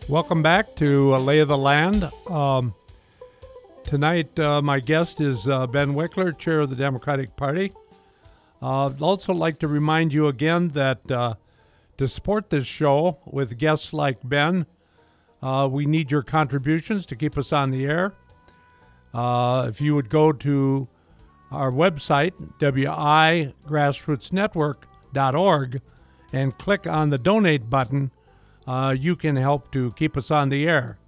Welcome back to Lay of the Land. Tonight, my guest is Ben Wickler, chair of the Democratic Party. I'd also like to remind you again that to support this show with guests like Ben, we need your contributions to keep us on the air. If you would go to our website, wigrassrootsnetwork.org, and click on the donate button, you can help to keep us on the air.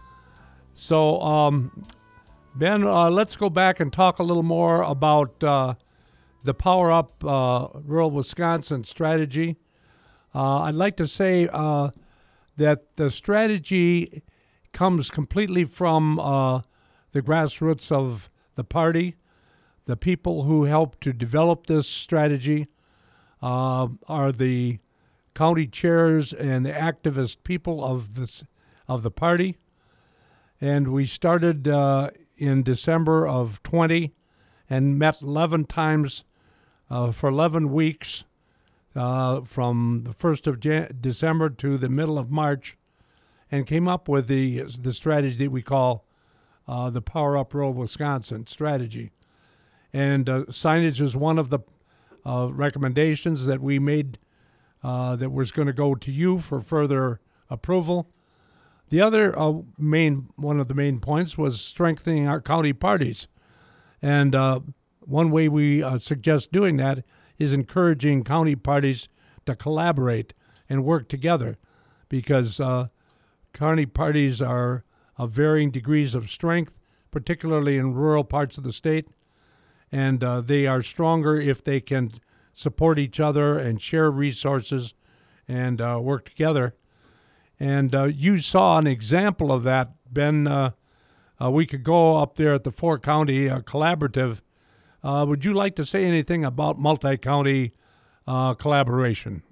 So, Ben, let's go back and talk a little more about the Power Up Rural Wisconsin strategy. I'd like to say that the strategy comes completely from the grassroots of the party. The people who helped to develop this strategy are the county chairs and the activist people of the party. And we started in December of 20 and met 11 times for 11 weeks from the 1st of December to the middle of March, and came up with the strategy that we call the Power Up Rural Wisconsin strategy. And signage is one of the recommendations that we made that was going to go to you for further approval. The other one of the main points was strengthening our county parties. And one way we suggest doing that is encouraging county parties to collaborate and work together, because county parties are of varying degrees of strength, particularly in rural parts of the state. And they are stronger if they can support each other and share resources and work together. And you saw an example of that, Ben, a week ago up there at the four-county collaborative. Would you like to say anything about multi-county collaboration?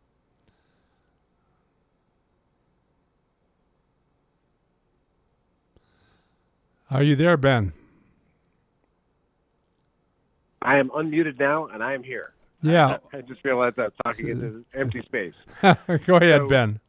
Are you there, Ben? I am unmuted now, and I am here. Yeah. I just realized I was talking into empty space. Go ahead, Ben.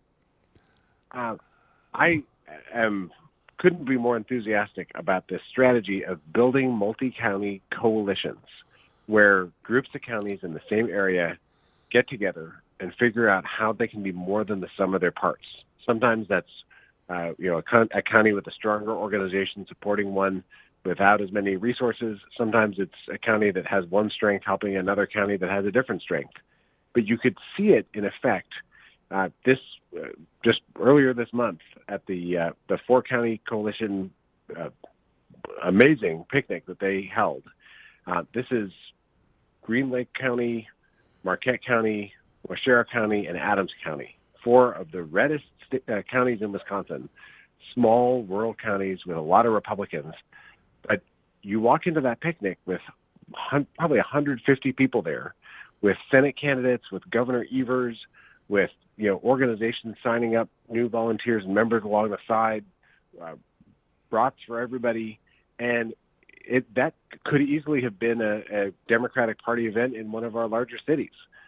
I couldn't be more enthusiastic about this strategy of building multi-county coalitions where groups of counties in the same area get together and figure out how they can be more than the sum of their parts. Sometimes that's a county with a stronger organization supporting one without as many resources. Sometimes it's a county that has one strength helping another county that has a different strength. But you could see it in effect just earlier this month at the four-county coalition amazing picnic that they held. This is Green Lake County, Marquette County, Waushara County, and Adams County, four of the reddest counties in Wisconsin, small rural counties with a lot of Republicans. But you walk into that picnic with probably 150 people there, with Senate candidates, with Governor Evers, with organizations signing up new volunteers and members along the side, brats for everybody, and that could easily have been a Democratic Party event in one of our larger cities.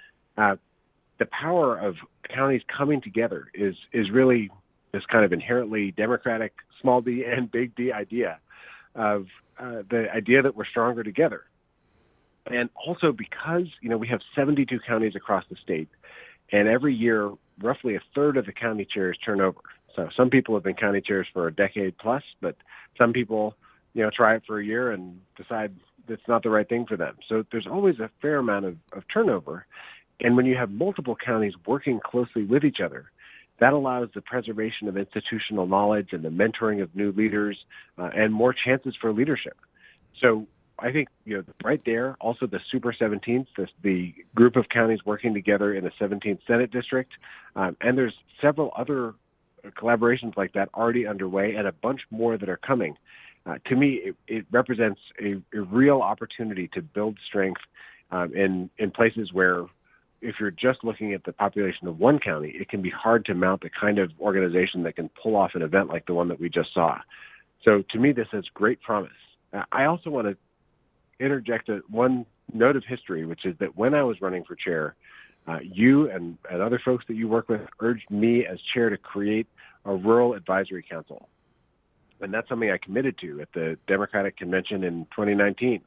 The power of counties coming together is really this kind of inherently democratic small d and big D idea of the idea that we're stronger together. And also because, we have 72 counties across the state, and every year, roughly a third of the county chairs turn over. So some people have been county chairs for a decade plus, but some people, try it for a year and decide it's not the right thing for them. So there's always a fair amount of turnover. And when you have multiple counties working closely with each other, that allows the preservation of institutional knowledge and the mentoring of new leaders and more chances for leadership. So I think, right there, also the Super 17th, the group of counties working together in the 17th Senate District, and there's several other collaborations like that already underway and a bunch more that are coming. To me, it represents a real opportunity to build strength in places where, if you're just looking at the population of one county, it can be hard to mount the kind of organization that can pull off an event like the one that we just saw. So to me, this has great promise. I also want to interject one note of history, which is that when I was running for chair, you and other folks that you work with urged me as chair to create a rural advisory council. And that's something I committed to at the Democratic convention in 2019.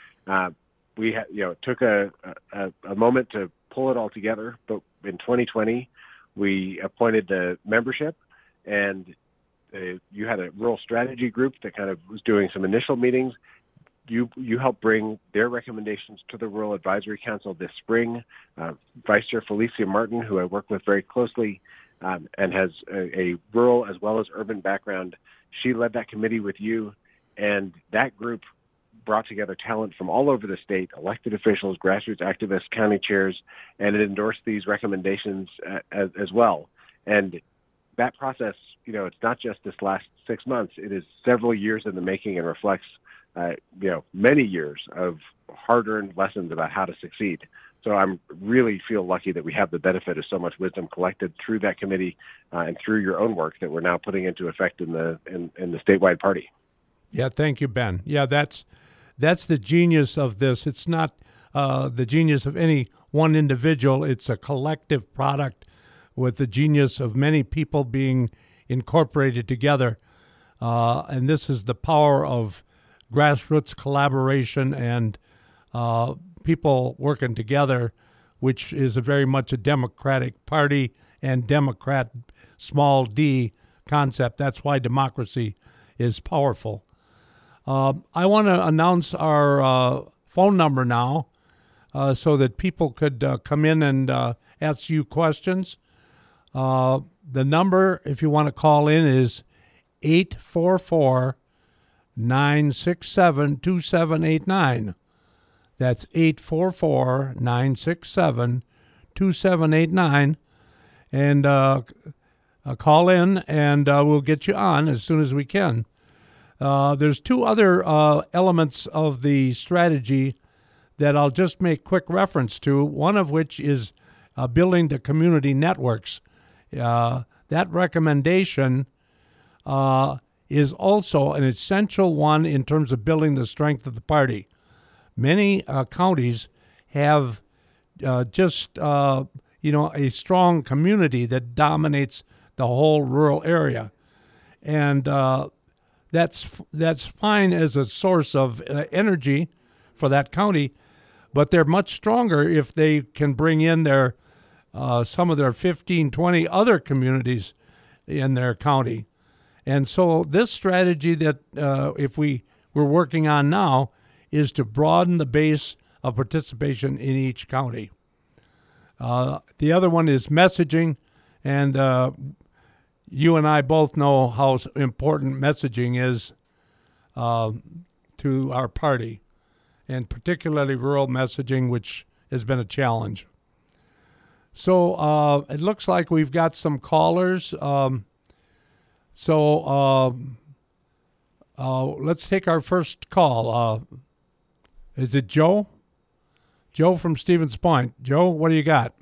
It took a moment to pull it all together, but in 2020, we appointed the membership, and you had a rural strategy group that kind of was doing some initial meetings. You helped bring their recommendations to the Rural Advisory Council this spring. Vice Chair Felicia Martin, who I work with very closely and has a rural as well as urban background, she led that committee with you, and that group brought together talent from all over the state, elected officials, grassroots activists, county chairs, and it endorsed these recommendations as well. And that process, it's not just this last 6 months. It is several years in the making and reflects, many years of hard-earned lessons about how to succeed. So I'm really feel lucky that we have the benefit of so much wisdom collected through that committee and through your own work that we're now putting into effect in the statewide party. Yeah, thank you, Ben. Yeah, that's the genius of this. It's not the genius of any one individual. It's a collective product with the genius of many people being incorporated together. And this is the power of grassroots collaboration and people working together, which is very much a Democratic Party and Democrat small d concept. That's why democracy is powerful. I want to announce our phone number now so that people could come in and ask you questions. The number, if you want to call in, is 844-967-2789. That's 844-967-2789. And call in, and we'll get you on as soon as we can. There's two other elements of the strategy that I'll just make quick reference to, one of which is building the community networks. That recommendation is also an essential one in terms of building the strength of the party. Many counties have a strong community that dominates the whole rural area. And that's fine as a source of energy for that county, but they're much stronger if they can bring in their some of their 15, 20 other communities in their county. And so this strategy that we're working on now is to broaden the base of participation in each county. The other one is messaging, and you and I both know how important messaging is to our party, and particularly rural messaging, which has been a challenge. So it looks like we've got some callers. Let's take our first call. Is it Joe? Joe from Stevens Point. Joe, what do you got?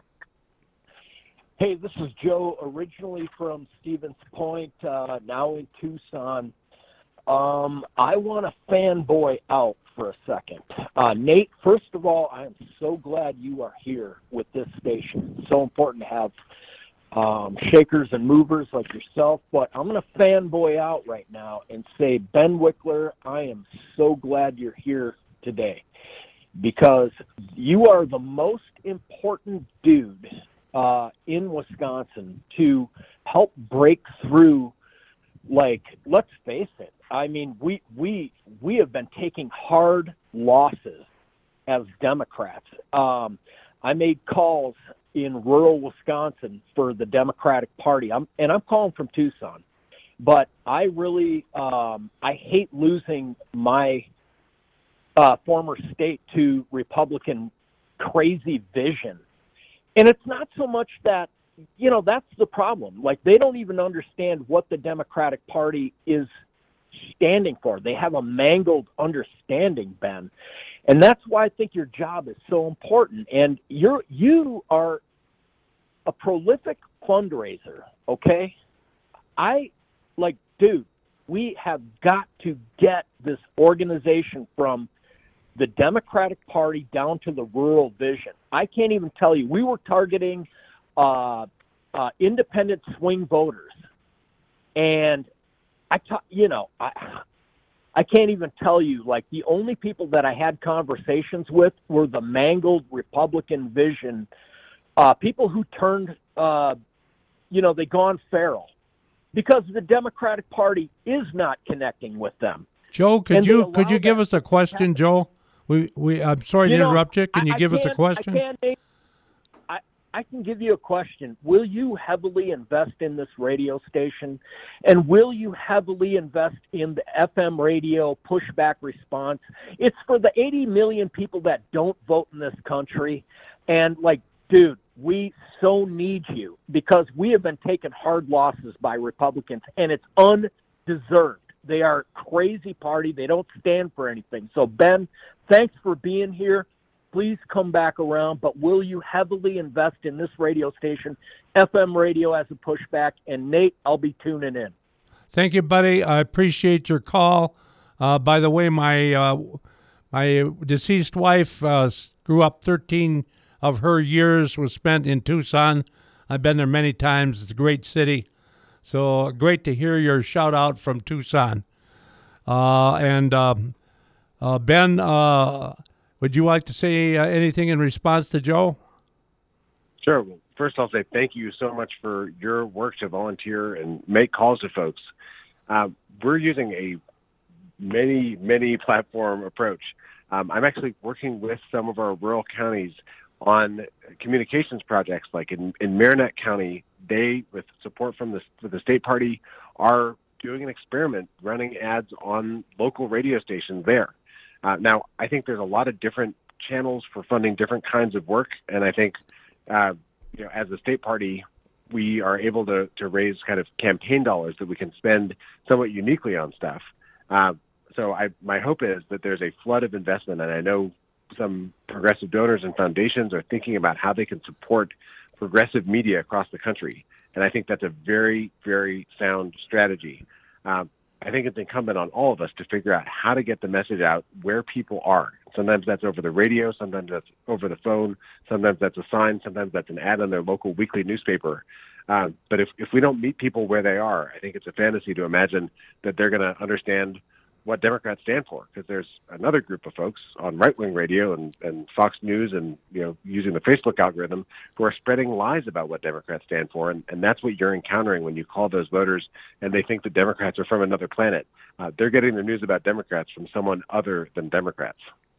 Hey, this is Joe, originally from Stevens Point, now in Tucson. I want to fanboy out for a second. Nate, first of all, I am so glad you are here with this station. It's so important to have shakers and movers like yourself, but I'm going to fanboy out right now and say, Ben Wickler, I am so glad you're here today because you are the most important dude in Wisconsin to help break through. Like, let's face it. I mean, we have been taking hard losses as Democrats. I made calls in rural Wisconsin for the Democratic Party. I'm calling from Tucson, but I really I hate losing my former state to Republican crazy vision. And it's not so much that, that's the problem. Like, they don't even understand what the Democratic Party is standing for. They have a mangled understanding, Ben. And that's why I think your job is so important. And you are a prolific fundraiser, okay? Dude, we have got to get this organization from the Democratic Party down to the rural vision. I can't even tell you. We were targeting independent swing voters And I can't even tell you, like, the only people that I had conversations with were the mangled Republican vision, people who turned, they gone feral because the Democratic Party is not connecting with them. Joe, could you give us a question, Joe? I'm sorry to interrupt you. Can you give us a question? I can give you a question. Will you heavily invest in this radio station? And will you heavily invest in the FM radio pushback response? It's for the 80 million people that don't vote in this country. And, like, dude, we so need you because we have been taking hard losses by Republicans, and it's undeserved. They are a crazy party. They don't stand for anything. So, Ben, thanks for being here. Please come back around, but will you heavily invest in this radio station, FM radio as a pushback? And Nate, I'll be tuning in. Thank you, buddy. I appreciate your call. By the way, my deceased wife grew up 13 of her years was spent in Tucson. I've been there many times. It's a great city. So great to hear your shout out from Tucson. Ben, would you like to say anything in response to Joe? Sure. Well, first, I'll say thank you so much for your work to volunteer and make calls to folks. We're using a many platform approach. I'm actually working with some of our rural counties on communications projects, like in Marinette County. They, with support from the state party, are doing an experiment running ads on local radio stations there. Now, I think there's a lot of different channels for funding different kinds of work, and I think, as the state party, we are able to raise kind of campaign dollars that we can spend somewhat uniquely on stuff. So my hope is that there's a flood of investment, and I know some progressive donors and foundations are thinking about how they can support progressive media across the country, and I think that's a very, very sound strategy. I think it's incumbent on all of us to figure out how to get the message out where people are. Sometimes that's over the radio, sometimes that's over the phone, sometimes that's a sign, sometimes that's an ad on their local weekly newspaper. But if we don't meet people where they are, I think it's a fantasy to imagine that they're going to understand what Democrats stand for, because there's another group of folks on right-wing radio and Fox News and using the Facebook algorithm who are spreading lies about what Democrats stand for, and that's what you're encountering when you call those voters and they think the Democrats are from another planet. They're getting their news about Democrats from someone other than Democrats.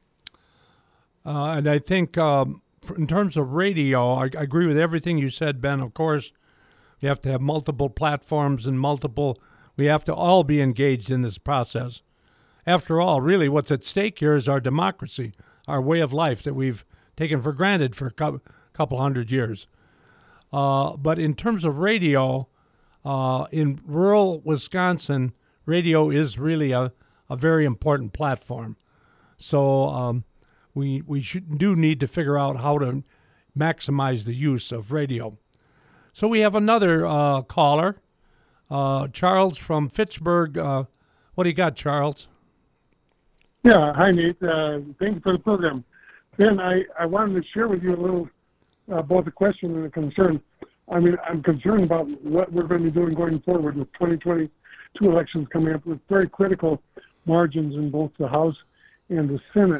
And I think in terms of radio, I agree with everything you said, Ben. Of course, we have to have multiple platforms and we have to all be engaged in this process. After all, really, what's at stake here is our democracy, our way of life that we've taken for granted for a couple hundred years. But in terms of radio, in rural Wisconsin, radio is really a very important platform. So we do need to figure out how to maximize the use of radio. So we have another caller, Charles from Fitchburg. What do you got, Charles? Yeah, hi, Nate. Thank you for the program. Ben, I wanted to share with you a little both a question and a concern. I mean, I'm concerned about what we're going to be doing going forward with 2022 elections coming up with very critical margins in both the House and the Senate.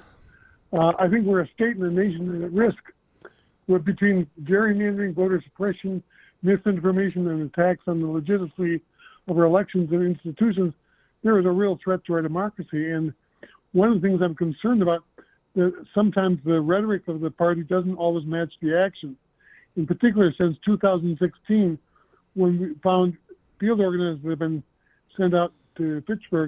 I think we're a state and a nation that at risk between gerrymandering, voter suppression, misinformation, and attacks on the legitimacy of our elections and institutions. There is a real threat to our democracy. And one of the things I'm concerned about, sometimes the rhetoric of the party doesn't always match the action. In particular, since 2016, when we found field organizers that have been sent out to Fitchburg,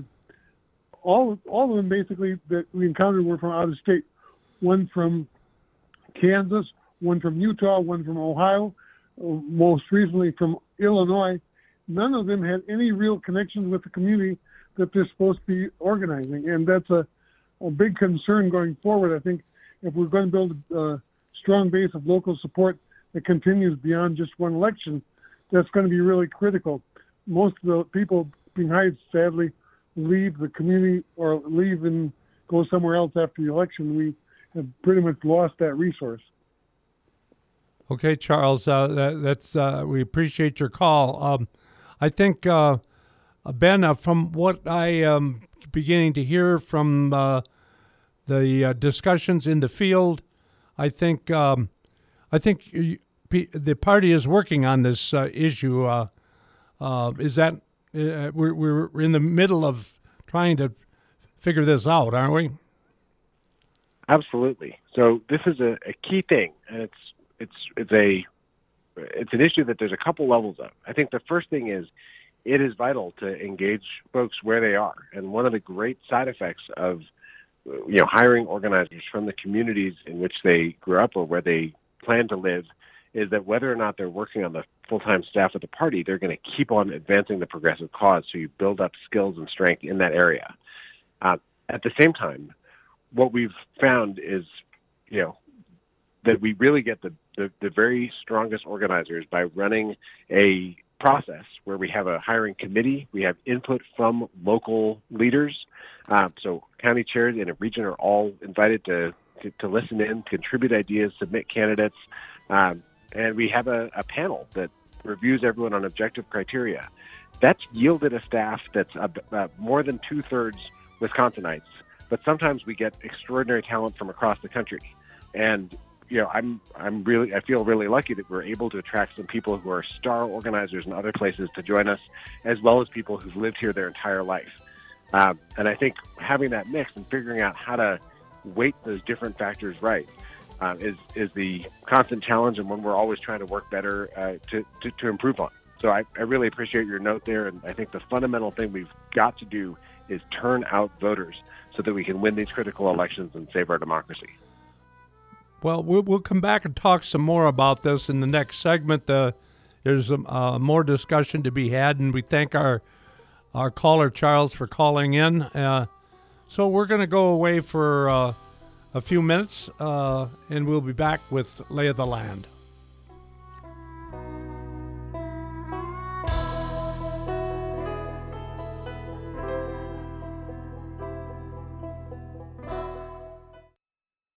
all of them basically that we encountered were from out of state. One from Kansas, one from Utah, one from Ohio, most recently from Illinois. None of them had any real connections with the community that they're supposed to be organizing. And that's a big concern going forward. I think if we're going to build a strong base of local support that continues beyond just one election, that's going to be really critical. Most of the people being hired, sadly, leave the community or leave and go somewhere else after the election. We have pretty much lost that resource. Okay, Charles, we appreciate your call. I think Ben, from what I am beginning to hear from the discussions in the field, I think the party is working on this issue. Is that we're in the middle of trying to figure this out, aren't we? Absolutely. So this is a key thing, and it's an issue that there's a couple levels of. I think the first thing is it is vital to engage folks where they are, and one of the great side effects of hiring organizers from the communities in which they grew up or where they plan to live is that whether or not they're working on the full-time staff of the party, they're going to keep on advancing the progressive cause. So you build up skills and strength in that area. At the same time, what we've found is, that we really get the very strongest organizers by running a process where we have a hiring committee, we have input from local leaders. So county chairs in a region are all invited to listen in, contribute ideas, submit candidates, and we have a panel that reviews everyone on objective criteria. That's yielded a staff that's more than 2/3 Wisconsinites, but sometimes we get extraordinary talent from across the country. And I feel really lucky that we're able to attract some people who are star organizers in other places to join us, as well as people who've lived here their entire life. And I think having that mix and figuring out how to weight those different factors right is the constant challenge, and one we're always trying to work better to improve on. So I really appreciate your note there, and I think the fundamental thing we've got to do is turn out voters so that we can win these critical elections and save our democracy. Well, we'll come back and talk some more about this in the next segment. There's more discussion to be had, and we thank our caller, Charles, for calling in. So we're going to go away for a few minutes, and we'll be back with Lay of the Land.